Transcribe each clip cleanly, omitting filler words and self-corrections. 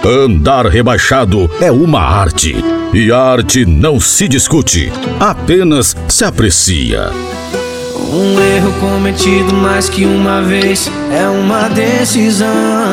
Andar rebaixado é uma arte. E a arte não se discute, apenas se aprecia. Um erro cometido mais que uma vez é uma decisão.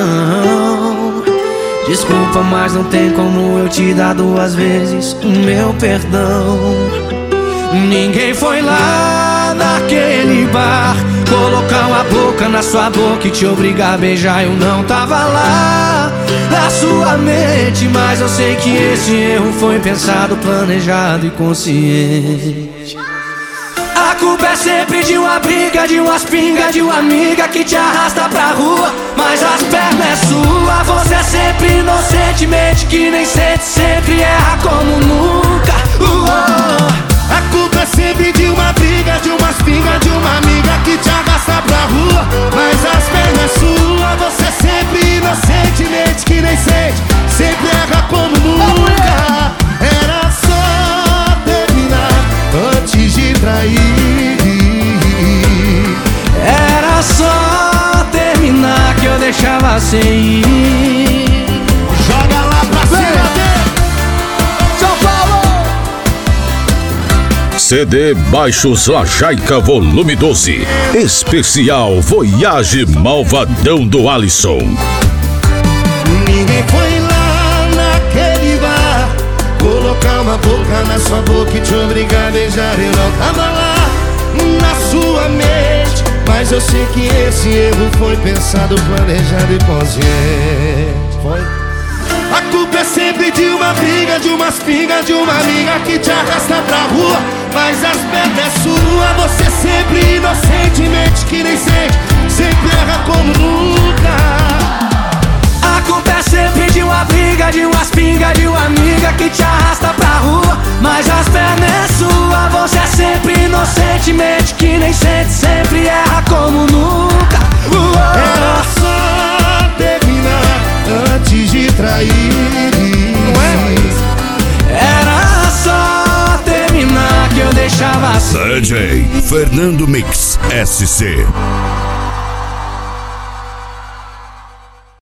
Desculpa, mas não tem como eu te dar duas vezes o meu perdão. Ninguém foi lá naquele bar colocar uma boca na sua boca e te obrigar a beijar. Eu não tava lá na sua mente, mas eu sei que esse erro foi pensado, planejado e consciente. A culpa é sempre de uma briga, de umas pingas, de uma amiga que te arrasta pra rua, mas as pernas é sua. Você é sempre inocentemente que nem sente, sempre erra como nunca. A culpa é sempre de uma briga, de umas pingas, de uma amiga que te arrasta pra rua, mas as pernas é sua. Você é sempre inocentemente que nem sente, sempre erra como nunca. Era só terminar antes de trair. Era só terminar que eu deixava sem ir. Joga lá pra cima dele, São Paulo! CD Baixos La Jaica Volume 12. Especial Voyage Malvadão do Alisson. ninguém foi lá naquele bar colocar uma boca na sua boca e te obrigar a beijar. Eu não tava lá na sua mente, mas eu sei que esse erro foi pensado, planejado e consciente. Foi. A culpa é sempre de uma briga, de umas pingas, de uma amiga que te arrasta pra rua, mas as pernas é sua. Você sempre inocentemente que nem sente, sempre erra como nunca. A culpa é sempre de uma briga, de umas pingas, de uma amiga que te arrasta pra rua, mas as pernas é sua. Você é sempre inocentemente que nem sente, sempre erra como nunca. Era só terminar antes de trair. Era só terminar que eu deixava assim. DJ Fernando Mix SC.